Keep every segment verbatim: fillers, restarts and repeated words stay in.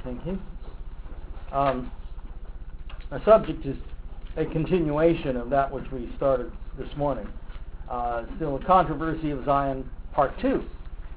Thank you. Um, our subject is a continuation of that which we started this morning. Uh, still the controversy of Zion, part two.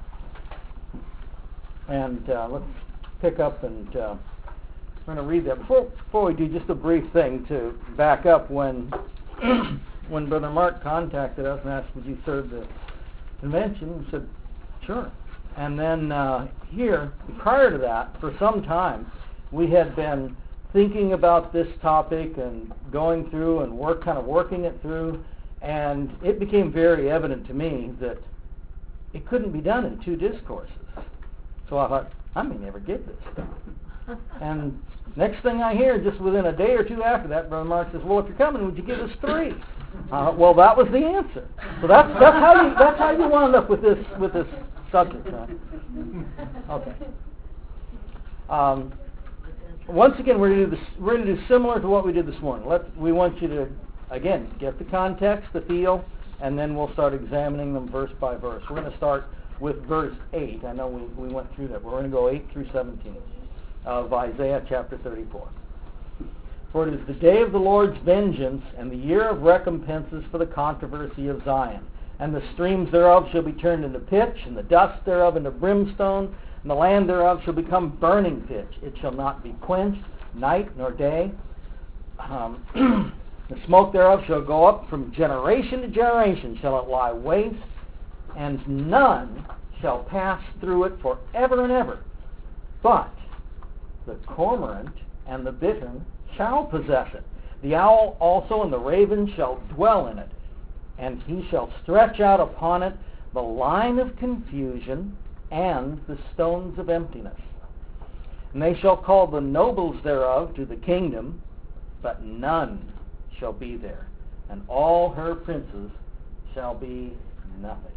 And uh, let's pick up and uh, we're going to read that. Before, before we do, just a brief thing to back up. When when Brother Mark contacted us and asked, would you serve the convention, we said, sure. And then uh, here, prior to that, for some time, we had been thinking about this topic and going through and work, kind of working it through, and it became very evident to me that it couldn't be done in two discourses. So I thought, I may never get this stuff. And next thing I hear, just within a day or two after that, Brother Mark says, well, if you're coming, would you give us three? Uh, well, that was the answer. So that's that's how you that's how you wound up with this with this subject. Huh? Okay. Um, once again, we're going to do this. We're going to do similar to what we did this morning. Let we want you to again get the context, the feel, and then we'll start examining them verse by verse. We're going to start with verse eight. I know we we went through that. We're going to go eight through seventeen of Isaiah chapter thirty-four. For it is the day of the Lord's vengeance, and the year of recompenses for the controversy of Zion. And the streams thereof shall be turned into pitch, and the dust thereof into brimstone, and the land thereof shall become burning pitch. It shall not be quenched, night nor day. Um, the smoke thereof shall go up from generation to generation, shall it lie waste, and none shall pass through it forever and ever. But the cormorant and the bittern shall possess it. The owl also and the raven shall dwell in it, and he shall stretch out upon it the line of confusion and the stones of emptiness. And they shall call the nobles thereof to the kingdom, but none shall be there, and all her princes shall be nothing.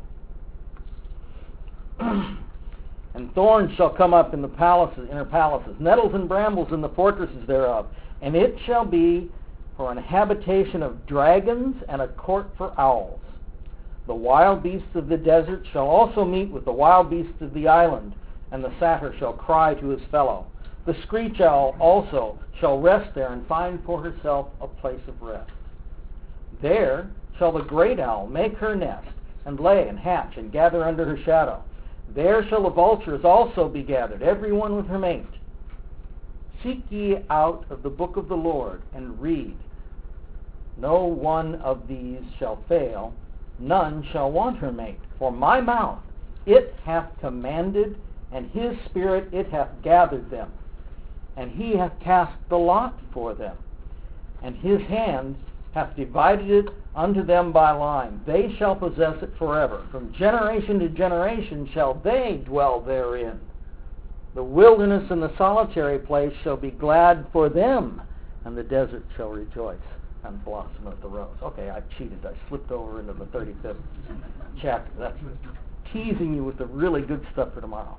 And thorns shall come up in the palaces, in her palaces, nettles and brambles in the fortresses thereof. And it shall be for an habitation of dragons and a court for owls. The wild beasts of the desert shall also meet with the wild beasts of the island, and the satyr shall cry to his fellow. The screech owl also shall rest there and find for herself a place of rest. There shall the great owl make her nest, and lay and hatch and gather under her shadow. There shall the vultures also be gathered, every one with her mate. Seek ye out of the book of the Lord, and read. No one of these shall fail, none shall want her mate. For my mouth it hath commanded, and his spirit it hath gathered them. And he hath cast the lot for them, and his hand hath divided it unto them by line. They shall possess it forever. From generation to generation shall they dwell therein. The wilderness and the solitary place shall be glad for them, and the desert shall rejoice and blossom as the rose. Okay, I cheated. I slipped over into the thirty-fifth chapter. That's teasing you with the really good stuff for tomorrow.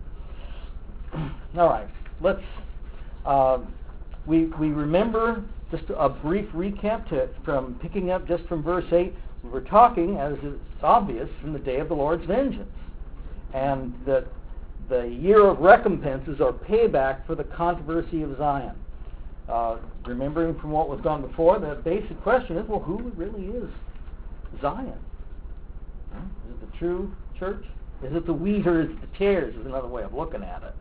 All right, let's. Uh, we we remember just a brief recap to, from picking up just from verse eight. We were talking, as it's obvious, from the day of the Lord's vengeance, and that the year of recompenses or payback for the controversy of Zion. Uh, remembering from what was gone before, the basic question is, well, who really is Zion? Huh? Is it the true church? Is it the wheat or is it the tares, is another way of looking at it.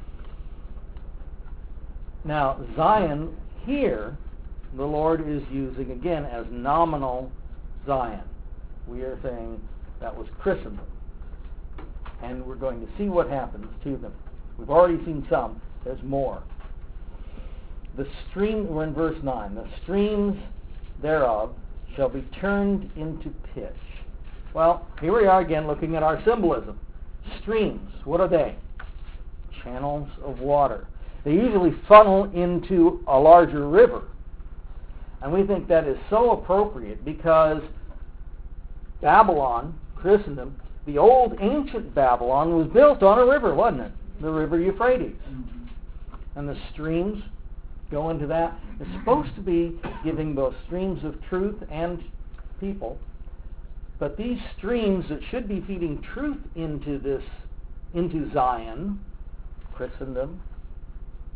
Now, Zion here, the Lord is using again as nominal Zion. We are saying that was Christendom. And we're going to see what happens to them. We've already seen some. There's more. The stream, we're in verse nine. The streams thereof shall be turned into pitch. Well, here we are again looking at our symbolism. Streams, what are they? Channels of water. They usually funnel into a larger river. And we think that is so appropriate because Babylon, Christendom, the old ancient Babylon was built on a river, wasn't it? The river Euphrates. Mm-hmm. And the streams go into that. It's supposed to be giving both streams of truth and people. But these streams that should be feeding truth into this, into Zion, Christendom,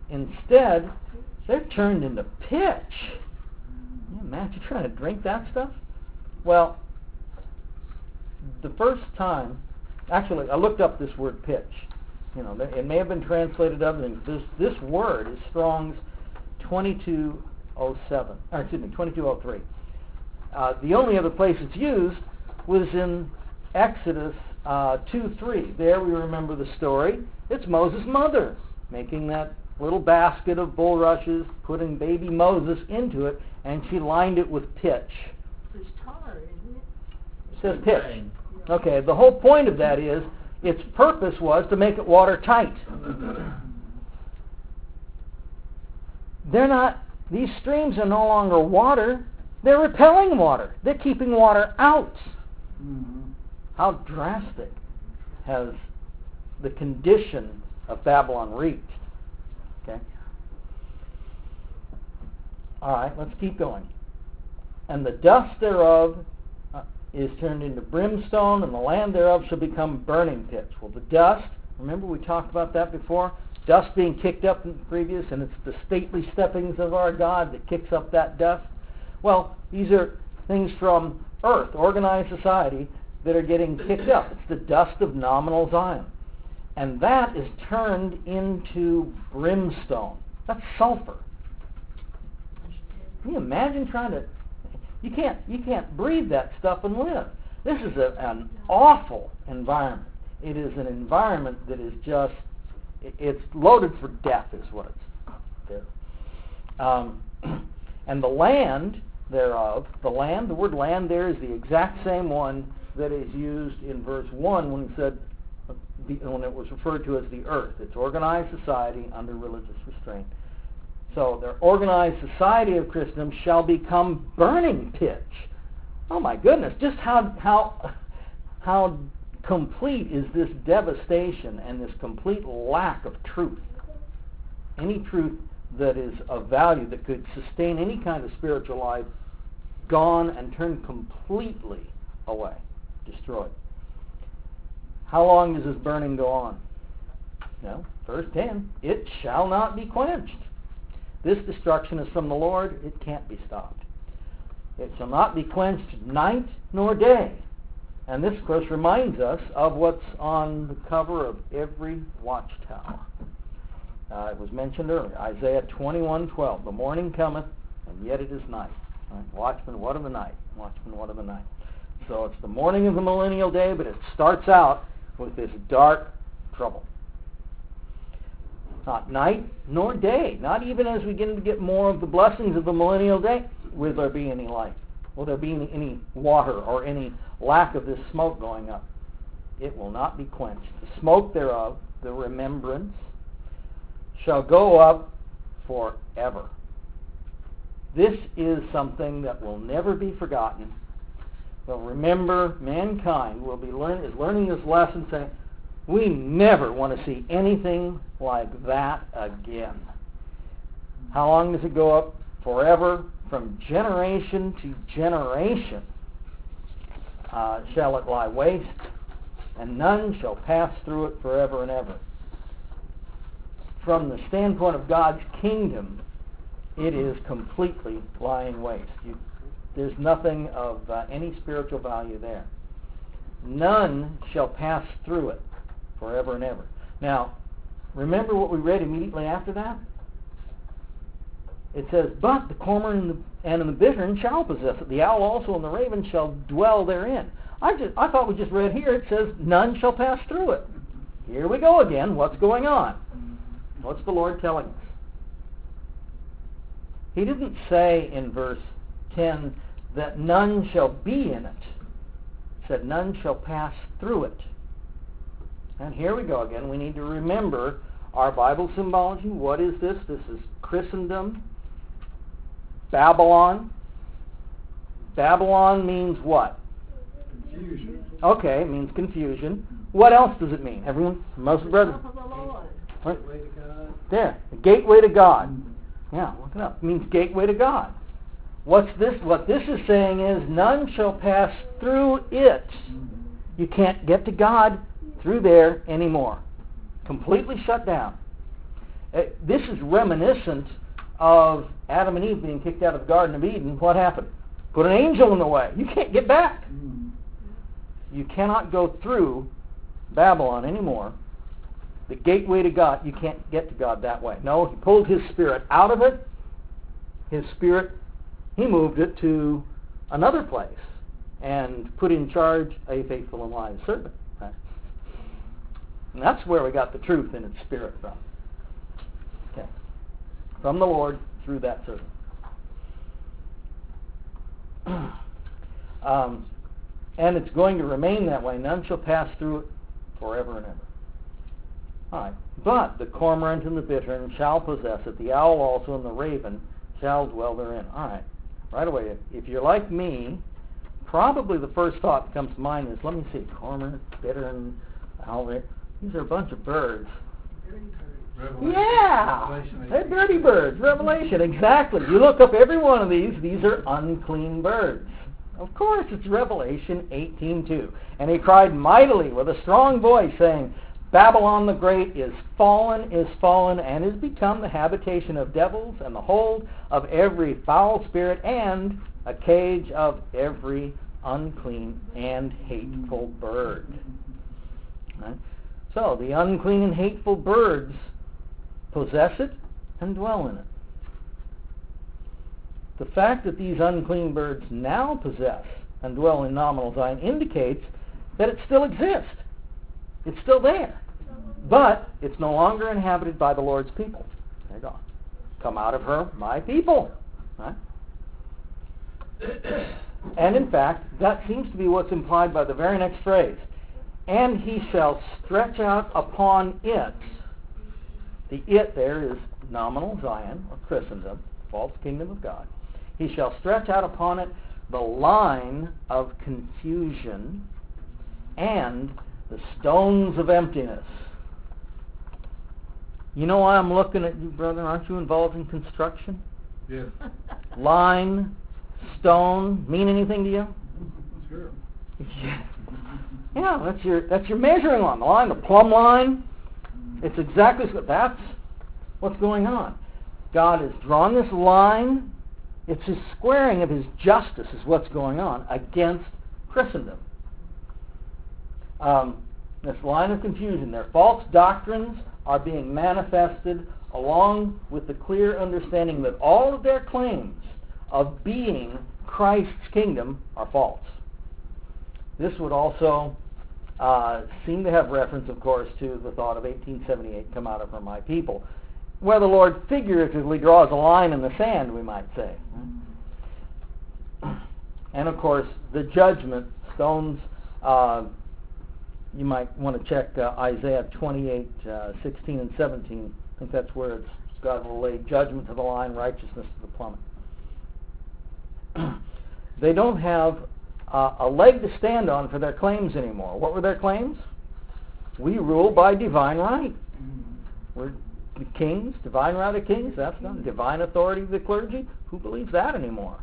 instead, they're turned into pitch. Can you imagine trying to drink that stuff? Well, the first time, actually, I looked up this word pitch. You know, it may have been translated other things. This, this word is Strong's twenty-two oh seven, or excuse me, twenty-two oh three. Uh, the only other place it's used was in Exodus uh, two three. There we remember the story. It's Moses' mother making that little basket of bulrushes, putting baby Moses into it, and she lined it with pitch. It's tar, isn't it? It says pitch. Okay, the whole point of that is its purpose was to make it watertight. They're not, these streams are no longer water. They're repelling water. They're keeping water out. Mm-hmm. How drastic has the condition of Babylon reached? Okay. All right, let's keep going. And the dust thereof uh, is turned into brimstone, and the land thereof shall become burning pits. Well, the dust, remember we talked about that before? Dust being kicked up in the previous, and it's the stately steppings of our God that kicks up that dust. Well, these are things from earth, organized society, that are getting kicked up. It's the dust of nominal Zion. And that is turned into brimstone. That's sulfur. Can you imagine trying to... You can't, you can't breathe that stuff and live. This is a, an awful environment. It is an environment that is just... It's loaded for death is what it's there. Um, and the land thereof, the land, the word land there is the exact same one that is used in verse one when it said, when it was referred to as the earth. It's organized society under religious restraint. So the organized society of Christendom shall become burning pitch. Oh my goodness, just how how how complete is this devastation and this complete lack of truth. Any truth that is of value, that could sustain any kind of spiritual life, gone and turned completely away, destroyed. How long does this burning go on? No, verse ten, it shall not be quenched. This destruction is from the Lord, it can't be stopped. It shall not be quenched night nor day. And this, of course, reminds us of what's on the cover of every watchtower. Uh, it was mentioned earlier, Isaiah twenty-one twelve. The morning cometh, and yet it is night. Right? Watchman, what of the night? Watchman, what of the night? So it's the morning of the millennial day, but it starts out with this dark trouble. Not night nor day. Not even as we begin to get more of the blessings of the millennial day, will there be any light? Will there be any, any water or any lack of this smoke going up? It will not be quenched. The smoke thereof, the remembrance, shall go up forever. This is something that will never be forgotten. Well, remember, mankind will be learn, is learning this lesson, saying, we never want to see anything like that again. How long does it go up? Forever, from generation to generation uh, shall it lie waste, and none shall pass through it forever and ever. From the standpoint of God's kingdom, it is completely lying waste. You, there's nothing of uh, any spiritual value there. None shall pass through it forever and ever. Now, remember what we read immediately after that? It says, but the cormorant and the, and the bittern shall possess it. The owl also and the raven shall dwell therein. I just I thought we just read here, it says, none shall pass through it. Here we go again. What's going on? What's the Lord telling us? He didn't say in verse ten that none shall be in it. He said none shall pass through it. And here we go again. We need to remember our Bible symbology. What is this? This is Christendom. Babylon. Babylon means what? Confusion. Okay, it means confusion. What else does it mean? Everyone? Most of the brothers? What? Gateway to God. There. The gateway to God. Yeah, look it up. It means gateway to God. What's this? What this is saying is none shall pass through it. You can't get to God through there anymore. Completely shut down. Uh, this is reminiscent of Adam and Eve being kicked out of the Garden of Eden. What happened? Put an angel in the way. You can't get back. You cannot go through Babylon anymore. The gateway to God, you can't get to God that way. No, he pulled his spirit out of it. His spirit, he moved it to another place and put in charge a faithful and wise servant. Right? And that's where we got the truth in its spirit from. Okay. From the Lord through that servant. um, and it's going to remain that way. None shall pass through it forever and ever. All right. But the cormorant and the bittern shall possess it. The owl also and the raven shall dwell therein. All right. Right away. If you're like me, probably the first thought that comes to mind is, let me see, cormorant, bittern, owl. These are a bunch of birds. Revelation. Yeah, Revelation they're dirty birds. Revelation, exactly. You look up every one of these, these are unclean birds. Of course, it's Revelation eighteen two. And he cried mightily with a strong voice, saying, Babylon the Great is fallen, is fallen, and is become the habitation of devils, and the hold of every foul spirit, and a cage of every unclean and hateful bird. Right? So, the unclean and hateful birds possess it and dwell in it. The fact that these unclean birds now possess and dwell in nominal Zion indicates that it still exists. It's still there. But it's no longer inhabited by the Lord's people. They're gone. Come out of her, my people. Right? And in fact, that seems to be what's implied by the very next phrase. And he shall stretch out upon it. The it there is nominal Zion, or Christendom, false kingdom of God. He shall stretch out upon it the line of confusion and the stones of emptiness. You know why I'm looking at you, brother? Aren't you involved in construction? Yes. Line, stone, mean anything to you? Sure. Yeah. Yeah, that's your that's your measuring line. The line, the plumb line. It's exactly so. That's what's going on. God has drawn this line. It's his squaring of his justice is what's going on against Christendom. Um, this line of confusion. Their false doctrines are being manifested along with the clear understanding that all of their claims of being Christ's kingdom are false. This would also uh, seem to have reference, of course, to the thought of eighteen seventy-eight, come out of her, my people, where the Lord figuratively draws a line in the sand, we might say. And, of course, the judgment, stones, uh, you might want to check uh, Isaiah twenty-eight, uh, sixteen and seventeen. I think that's where it's, God will lay judgment to the line, righteousness to the plummet. They don't have uh, a leg to stand on for their claims anymore. What were their claims? We rule by divine right. We're the kings, divine right of kings. That's not divine authority of the clergy. Who believes that anymore?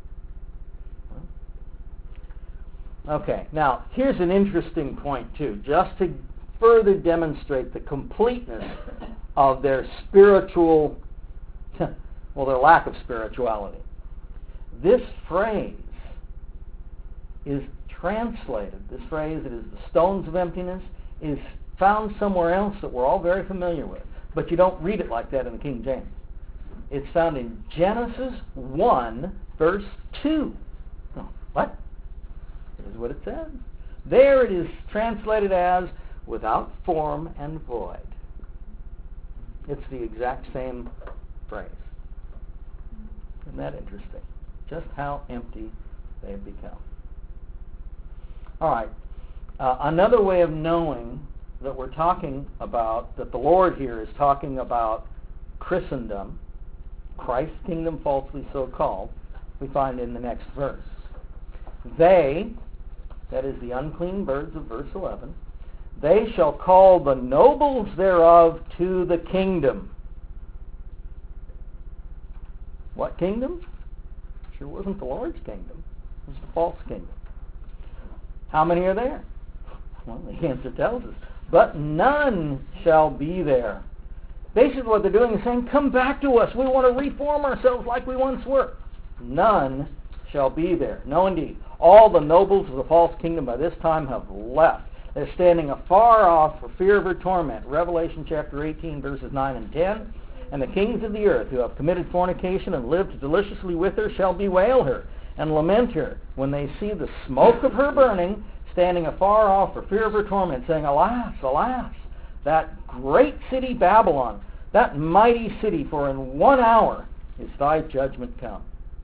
Okay, now here's an interesting point too, just to further demonstrate the completeness of their spiritual, well, their lack of spirituality. This phrase is translated, this phrase, it is the stones of emptiness, is found somewhere else that we're all very familiar with, but you don't read it like that in the King James. It's found in Genesis one, verse two. Oh, what? Here's what it says. There it is translated as without form and void. It's the exact same phrase. Isn't that interesting? Just how empty they have become. All right. Uh, another way of knowing that we're talking about, that the Lord here is talking about Christendom, Christ's kingdom falsely so called, we find in the next verse. They, that is the unclean birds of verse eleven, they shall call the nobles thereof to the kingdom. What kingdom? Sure wasn't the Lord's kingdom. It was the false kingdom. How many are there? Well, the answer tells us. But none shall be there. Basically what they're doing is saying, come back to us. We want to reform ourselves like we once were. None shall be there. No, indeed. All the nobles of the false kingdom by this time have left. They're standing afar off for fear of her torment. Revelation chapter eighteen, verses nine and ten. And the kings of the earth who have committed fornication and lived deliciously with her shall bewail her and lament her when they see the smoke of her burning, standing afar off for fear of her torment, saying, alas, alas, that great city Babylon, that mighty city, for in one hour is thy judgment come.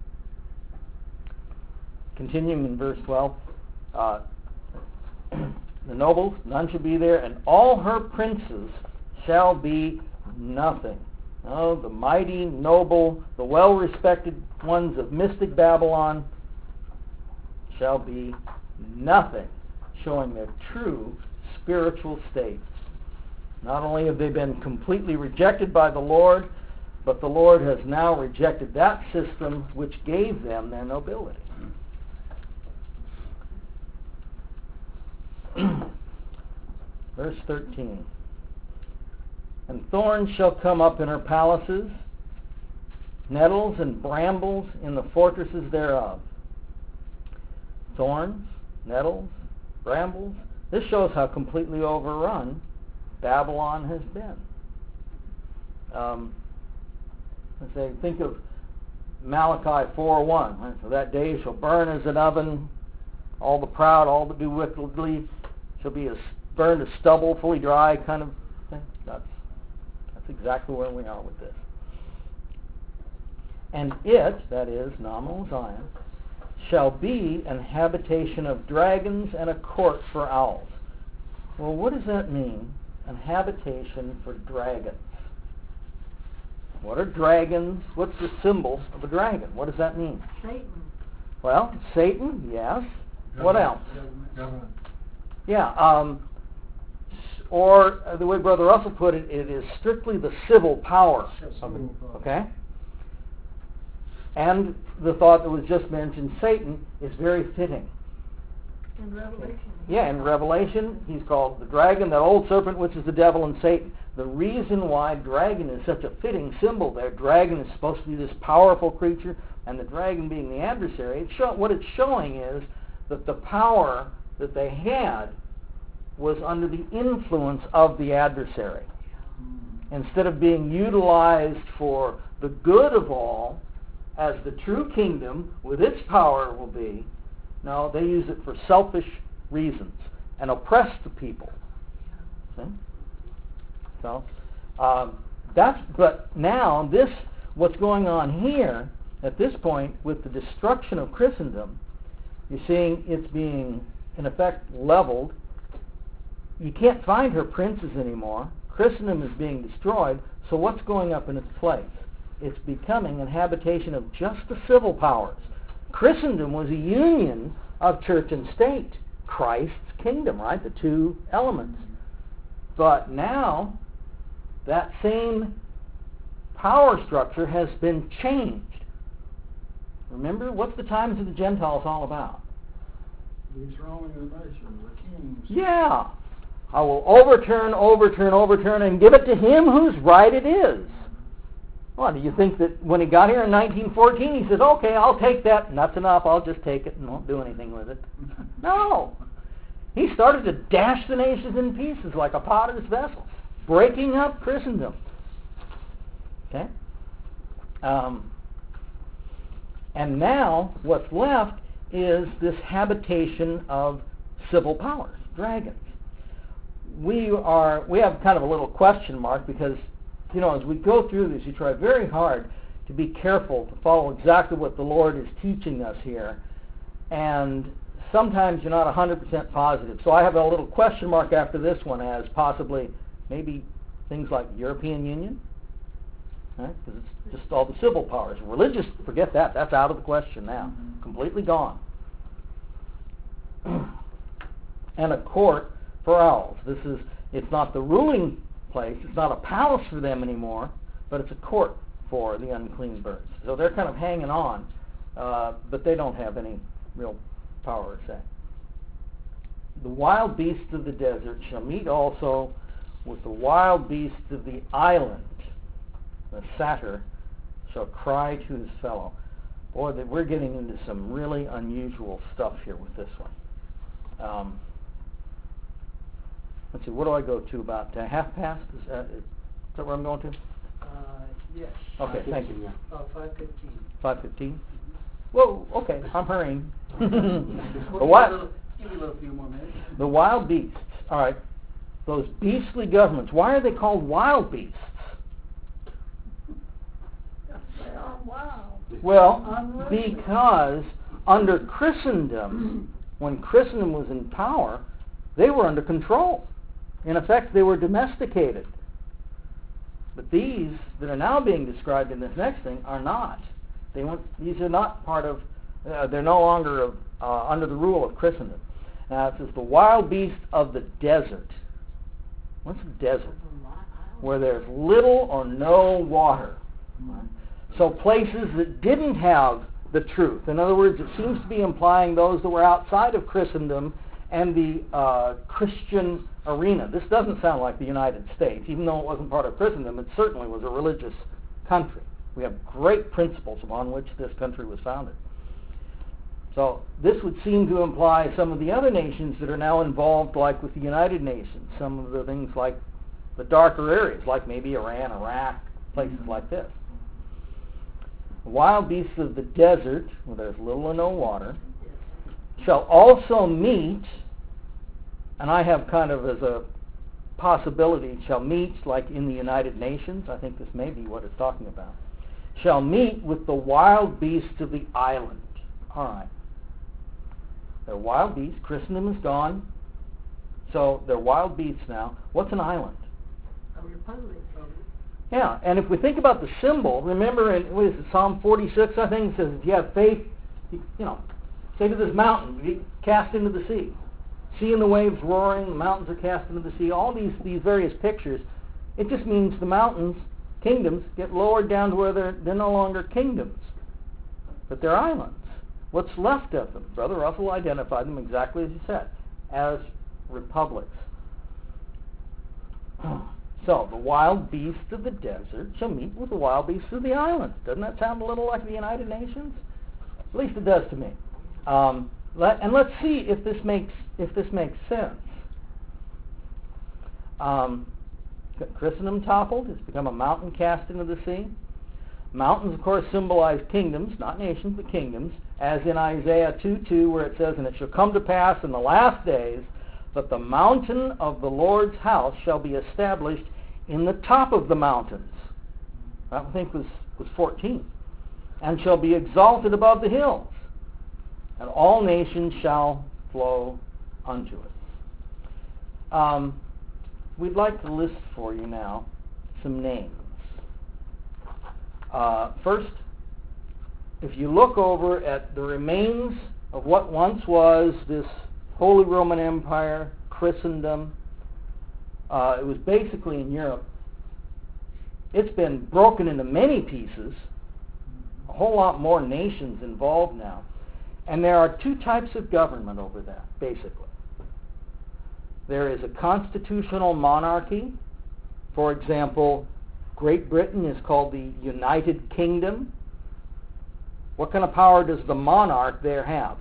Continuing in verse twelve, uh, the nobles, none shall be there, and all her princes shall be nothing. Oh, the mighty, noble, the well-respected ones of mystic Babylon shall be nothing, showing their true spiritual state. Not only have they been completely rejected by the Lord, but the Lord has now rejected that system which gave them their nobility. Verse thirteen. And thorns shall come up in her palaces, nettles and brambles in the fortresses thereof. Thorns, nettles, brambles. This shows how completely overrun Babylon has been. Um, let's say, think of Malachi four one. Right? So that day shall burn as an oven. All the proud, all that do wickedly, shall be as burned as stubble, fully dry kind of thing. That's That's exactly where we are with this. And it, that is, nominal Zion, shall be an habitation of dragons and a court for owls. Well, what does that mean? An habitation for dragons. What are dragons? What's the symbol of a dragon? What does that mean? Satan. Well, Satan, yes. Government. What else? Government. Yeah, um, or uh, the way Brother Russell put it, it is strictly the civil power of it, okay? And the thought that was just mentioned, Satan, is very fitting. In Revelation. Yeah, in Revelation, he's called the dragon, that old serpent, which is the devil and Satan. The reason why dragon is such a fitting symbol there, dragon is supposed to be this powerful creature, and the dragon being the adversary, it's show, what it's showing is that the power that they had was under the influence of the adversary. Instead of being utilized for the good of all, as the true kingdom with its power will be, no, they use it for selfish reasons and oppress the people. See? So, um, that's, but now this, what's going on here at this point with the destruction of Christendom, you're seeing it's being, in effect, leveled. You can't find her princes anymore. Christendom is being destroyed, so what's going up in its place? It's becoming a habitation of just the civil powers. Christendom was a union of church and state. Christ's kingdom, right? The two elements. But now, that same power structure has been changed. Remember, what's the times of the Gentiles all about? Dethroning the nations, the kings. Yeah. I will overturn, overturn, overturn, and give it to him whose right it is. Well, do you think that when he got here in nineteen fourteen, he says, okay, I'll take that, and that's enough, I'll just take it and won't do anything with it? No. He started to dash the nations in pieces like a potter's vessel, breaking up Christendom. Okay? Um, and now, what's left is this habitation of civil powers, dragons. We are, we have kind of a little question mark because, you know, as we go through this, you try very hard to be careful to follow exactly what the Lord is teaching us here. And sometimes you're not one hundred percent positive. So I have a little question mark after this one as possibly maybe things like European Union, right? Because it's just all the civil powers. Religious, forget that. That's out of the question now. Mm-hmm. Completely gone. And a court for owls. This is, it's not the ruling place. It's not a palace for them anymore, but it's a court for the unclean birds. So they're kind of hanging on, uh, but they don't have any real power or say. The wild beasts of the desert shall meet also with the wild beasts of the island. the satyr shall cry to his fellow. Boy, that we're getting into some really unusual stuff here with this one. Um, let's see, what do I go to about uh, half past? Is that, is that where I'm going to? Uh, yes. Okay, thank you. Uh, five fifteen. five fifteen? Whoa, okay, I'm hurrying. We'll the, give you a wi- little- give you a little few more minutes. the wild beasts. All right, those beastly governments. Why are they called wild beasts? They are wild. Well, Unruly. because under Christendom, when Christendom was in power, they were under control. In effect, they were domesticated. But these that are now being described in this next thing are not. They went, these are not part of, uh, they're no longer of, uh, under the rule of Christendom. Now it says the wild beast of the desert. What's a desert? Where there's little or no water. So places that didn't have the truth. In other words, it seems to be implying those that were outside of Christendom and the uh, Christian arena. This doesn't sound like the United States. Even though it wasn't part of Christendom, it certainly was a religious country. We have great principles upon which this country was founded. So this would seem to imply some of the other nations that are now involved, like with the United Nations, some of the things like the darker areas, like maybe Iran, Iraq, places like this. The wild beasts of the desert, where there's little or no water, shall also meet, and I have kind of as a possibility, shall meet like in the United Nations, I think this may be what it's talking about, shall meet with the wild beasts of the island. All right. They're wild beasts. Christendom is gone. So they're wild beasts now. What's an island? A republic. Yeah, and if we think about the symbol, remember in what is it, Psalm forty-six, I think, it says, if you have faith, you, you know, say to this mountain, be cast into the sea. Sea and the waves roaring, the mountains are cast into the sea. All these, these various pictures, it just means the mountains, kingdoms, get lowered down to where they're, they're no longer kingdoms, but they're islands. What's left of them? Brother Russell identified them exactly as he said, as republics. So, the wild beasts of the desert shall meet with the wild beasts of the islands. Doesn't that sound a little like the United Nations? At least it does to me. Um, let, and let's see if this makes if this makes sense. Um, Christendom toppled. It's become a mountain cast into the sea. Mountains, of course, symbolize kingdoms, not nations, but kingdoms, as in Isaiah two two, where it says, "And it shall come to pass in the last days that the mountain of the Lord's house shall be established in the top of the mountains." That, I think, was, was fourteen. "And shall be exalted above the hills, and all nations shall flow unto it." Um, we'd like to list for you now some names. Uh, first, if you look over at the remains of what once was this Holy Roman Empire, Christendom, uh, it was basically in Europe. It's been broken into many pieces, a whole lot more nations involved now. And there are two types of government over there, basically. There is a constitutional monarchy. For example, Great Britain is called the United Kingdom. What kind of power does the monarch there have?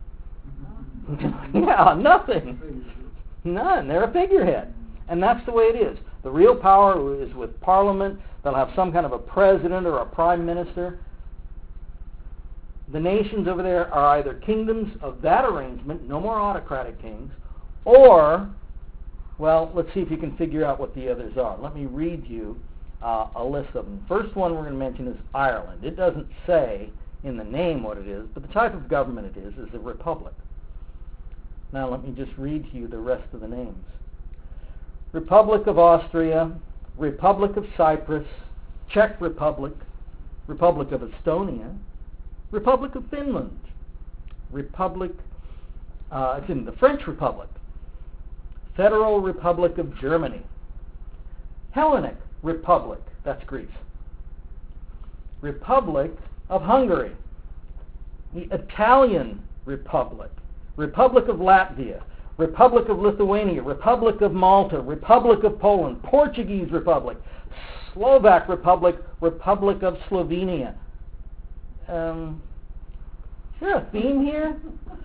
Yeah, nothing. None. They're a figurehead. And that's the way it is. The real power is with Parliament. They'll have some kind of a president or a prime minister. The nations over there are either kingdoms of that arrangement, no more autocratic kings, or, well, let's see if you can figure out what the others are. Let me read you uh, a list of them. First one we're going to mention is Ireland. It doesn't say in the name what it is, but the type of government it is is a republic. Now let me just read to you the rest of the names. Republic of Austria, Republic of Cyprus, Czech Republic, Republic of Estonia, Republic of Finland, Republic, uh, it's in the French Republic, Federal Republic of Germany, Hellenic Republic, that's Greece, Republic of Hungary, the Italian Republic, Republic of Latvia, Republic of Lithuania, Republic of Malta, Republic of Poland, Portuguese Republic, Slovak Republic, Republic of Slovenia. Um, is there a theme here?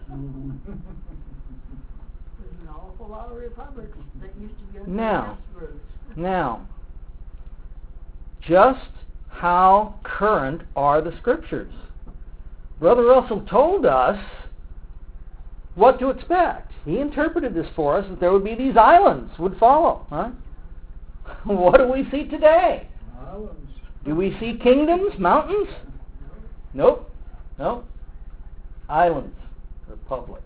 There's an awful lot of republics that used to be under Now. Habsburgs. Now, just how current are the Scriptures? Brother Russell told us what to expect. He interpreted this for us, that there would be these islands would follow. Huh? What do we see today? Islands. Do we see kingdoms, mountains? Nope. Nope. Islands, republics.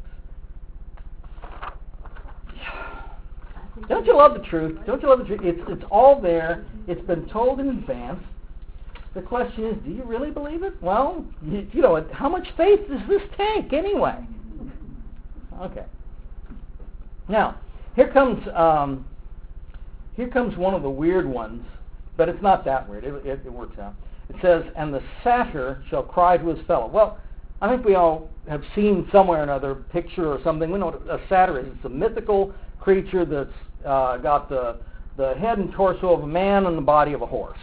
I think Don't you love the truth? Don't you love the truth? It's, it's all there. It's been told in advance. The question is, do you really believe it? Well, you, you know, how much faith does this take anyway? Okay. Now, here comes um, here comes one of the weird ones, but it's not that weird. It, it, it works out. It says, "And the satyr shall cry to his fellow." Well, I think we all have seen somewhere or another picture or something. We know what a satyr is. It's a mythical creature that's uh, got the the head and torso of a man and the body of a horse.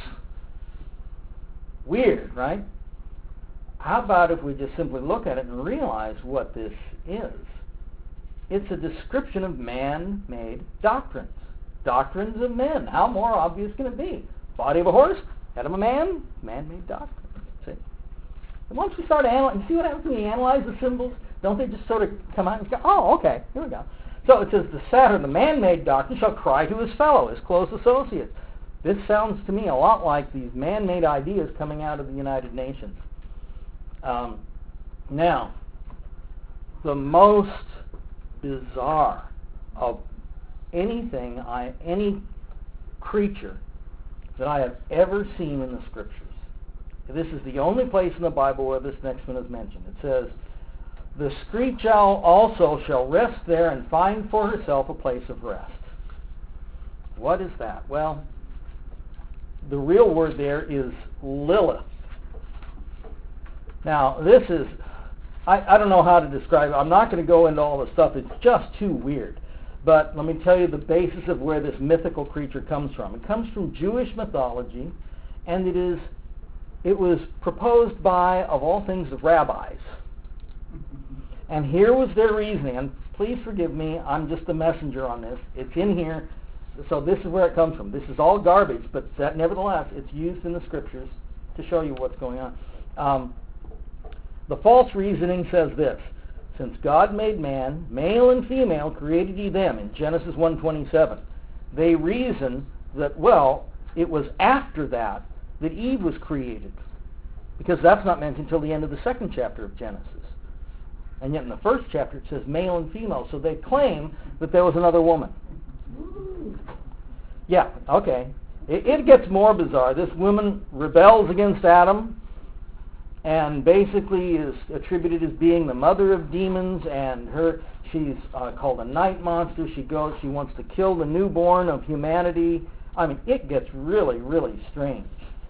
Weird, right? How about if we just simply look at it and realize what this is? It's a description of man-made doctrines. Doctrines of men. How more obvious can it be? Body of a horse, head of a man, man-made doctrine. See? And once we start analyzing, see what happens when you analyze the symbols? Don't they just sort of come out and go, oh, okay, here we go. So it says, the satyr, the man-made doctrine, shall cry to his fellow, his close associates. This sounds to me a lot like these man-made ideas coming out of the United Nations. Um, now, the most bizarre of anything, I, any creature that I have ever seen in the Scriptures. This is the only place in the Bible where this next one is mentioned. It says, "The screech owl also shall rest there and find for herself a place of rest." What is that? Well, the real word there is Lilith. Now, this is, I, I don't know how to describe it. I'm not going to go into all the stuff. It's just too weird. But let me tell you the basis of where this mythical creature comes from. It comes from Jewish mythology, and it is, it was proposed by, of all things, the rabbis. And here was their reasoning. And please forgive me, I'm just a messenger on this. It's in here. So this is where it comes from. This is all garbage, but that, nevertheless, it's used in the Scriptures to show you what's going on. Um, the false reasoning says this: "Since God made man, male and female created he them," in Genesis one twenty-seven. They reason that, well, it was after that that Eve was created, because that's not mentioned until the end of the second chapter of Genesis. And yet in the first chapter it says male and female, so they claim that there was another woman. Yeah, okay. It, it gets more bizarre. This woman rebels against Adam and basically is attributed as being the mother of demons, and her she's uh, called a night monster. She goes, she wants to kill the newborn of humanity. I mean, it gets really, really strange.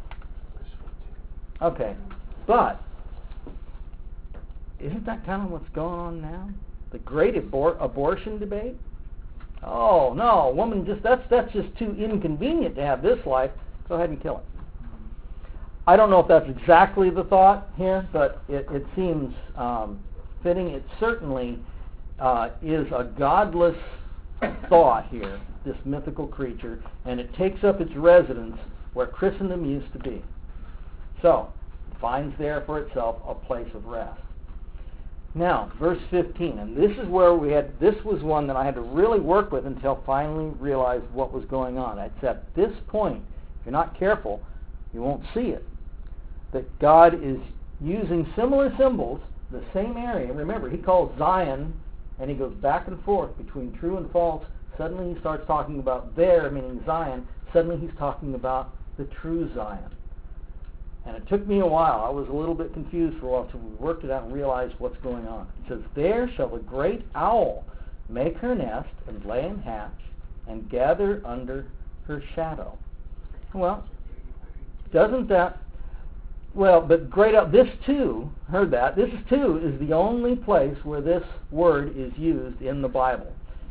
Okay, but isn't that kind of what's going on now? The great abor- abortion debate? Oh, no, woman, just that's that's just too inconvenient to have this life. Go ahead and kill it. I don't know if that's exactly the thought here, but it, it seems um, fitting. It certainly uh, is a godless thought here, this mythical creature, and it takes up its residence where Christendom used to be. So, it finds there for itself a place of rest. Now, verse fifteen, and this is where we had, this was one that I had to really work with until finally realized what was going on. It's at this point, if you're not careful, you won't see it, that God is using similar symbols, the same area. Remember, he calls Zion, and he goes back and forth between true and false. Suddenly he starts talking about there, meaning Zion. Suddenly he's talking about the true Zion. And it took me a while. I was a little bit confused for a while until we worked it out and realized what's going on. It says, "There shall the great owl make her nest and lay and hatch and gather under her shadow." Well, doesn't that, well, but great owl, this too, heard that, this too is the only place where this word is used in the Bible.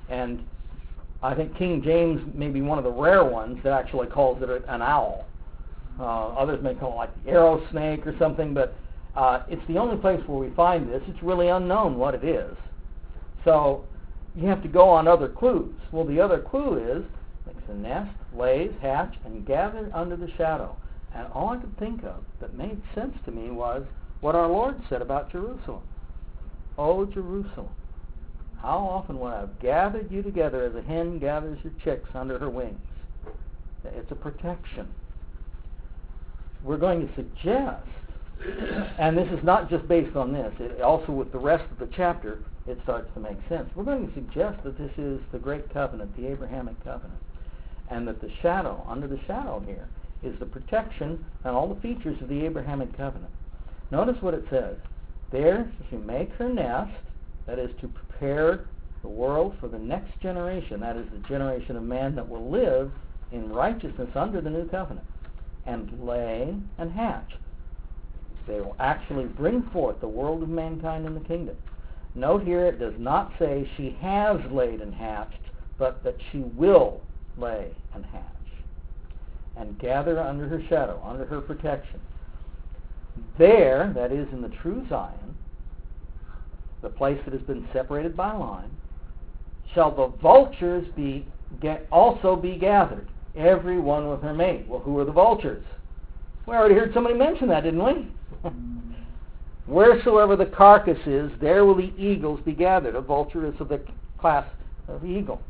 And I think King James may be one of the rare ones that actually calls it an owl. Uh, others may call it like the arrow snake or something, but uh, it's the only place where we find this. It's really unknown what it is. So you have to go on other clues. Well, the other clue is makes a nest, lays, hatch, and gathers under the shadow. And all I could think of that made sense to me was what our Lord said about Jerusalem. Oh, Jerusalem, how often would I have gathered you together as a hen gathers her chicks under her wings? It's a protection. We're going to suggest, and this is not just based on this, it also with the rest of the chapter, it starts to make sense. We're going to suggest that this is the great covenant, the Abrahamic covenant, and that the shadow, under the shadow here, is the protection and all the features of the Abrahamic covenant. Notice what it says. There she make her nest, that is to prepare the world for the next generation, that is the generation of man that will live in righteousness under the new covenant, and lay and hatch. They will actually bring forth the world of mankind in the kingdom. Note here it does not say she has laid and hatched, but that she will lay and hatch and gather under her shadow, under her protection. There, that is in the true Zion, the place that has been separated by line, shall the vultures be get, also be gathered, every one with her mate. Well, who are the vultures? We already heard somebody mention that, didn't we? Wheresoever the carcass is, there will the eagles be gathered. A vulture is of the class of eagle.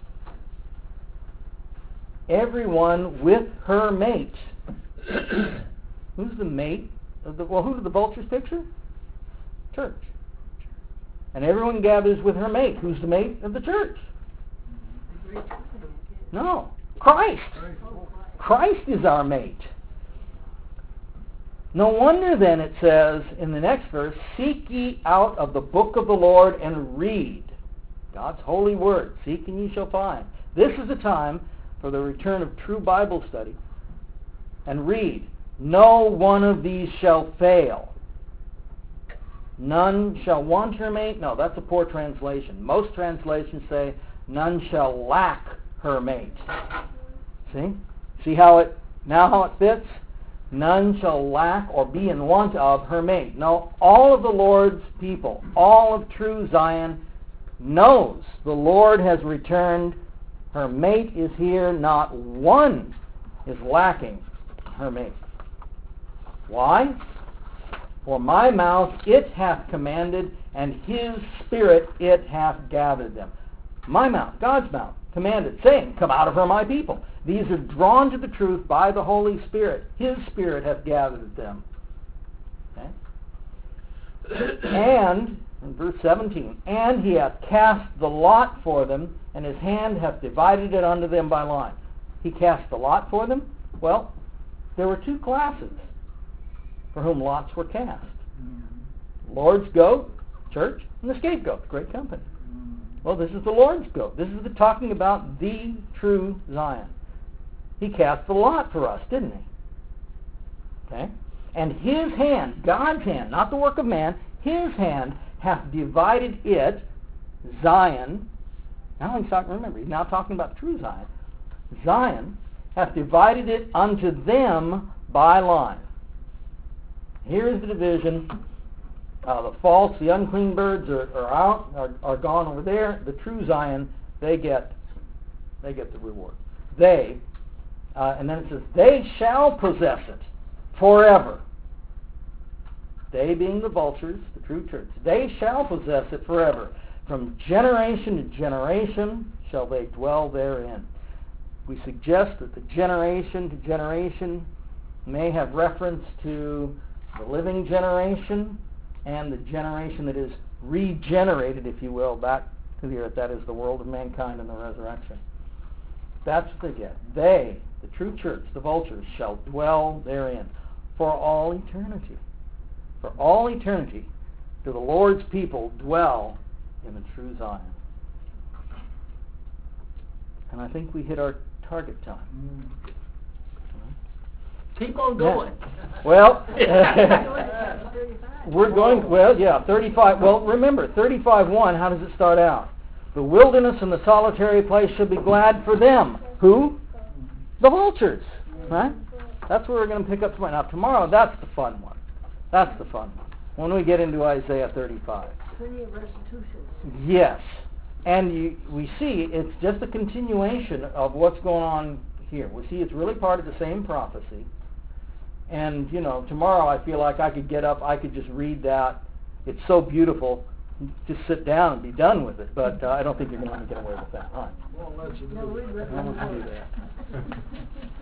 Everyone with her mate. Who's the mate of the? Well, who do the vultures picture? Church. And everyone gathers with her mate. Who's the mate of the church? No, Christ. Christ is our mate. No wonder then it says in the next verse, seek ye out of the book of the Lord and read. God's holy word. Seek and ye shall find. This is the time for the return of true Bible study. And read. No one of these shall fail. None shall want her mate. No, that's a poor translation. Most translations say, none shall lack her mate. See? See how it, now how it fits? None shall lack or be in want of her mate. No, all of the Lord's people, all of true Zion, knows the Lord has returned. Her mate is here. Not one is lacking her mate. Why? For my mouth it hath commanded, and his spirit it hath gathered them. My mouth, God's mouth, commanded, saying, come out of her, my people. These are drawn to the truth by the Holy Spirit. His Spirit hath gathered them. Okay? And, in verse seventeen, and he hath cast the lot for them, and his hand hath divided it unto them by line. He cast the lot for them? Well, there were two classes for whom lots were cast. Lord's goat, church, and the scapegoat, great company. Well, this is the Lord's goat. This is the talking about the true Zion. He cast the lot for us, didn't he? Okay? And his hand, God's hand, not the work of man, his hand hath divided it, Zion. Now he's talking, remember, he's now talking about the true Zion. Zion hath divided it unto them by line. Here is the division. Uh, the false, the unclean birds are, are out, are, are gone over there. The true Zion, they get, they get the reward. They, uh, and then it says, they shall possess it forever. They being the vultures, the true church. They shall possess it forever. From generation to generation shall they dwell therein. We suggest that the generation to generation may have reference to the living generation and the generation that is regenerated, if you will, back to the earth. That is the world of mankind and the resurrection. That's what they get. They, the true church, the vultures, shall dwell therein for all eternity. For all eternity do the Lord's people dwell in the true Zion. And I think we hit our target time. Mm. Keep on going. Yeah. Well, we're going, well, yeah, thirty-five. Well, remember, thirty-five one, how does it start out? The wilderness and the solitary place shall be glad for them. Who? The vultures, right? That's where we're going to pick up tomorrow. Now, tomorrow, that's the fun one. That's the fun one. When we get into Isaiah thirty-five. Plenty of restitution. Yes. And you, we see it's just a continuation of what's going on here. We see it's really part of the same prophecy. And, you know, tomorrow I feel like I could get up, I could just read that. It's so beautiful. Just sit down and be done with it. But uh, I don't think you're going to let me get away with that. All right. Won't let you do No, we it. let I'm not them going to do know. that.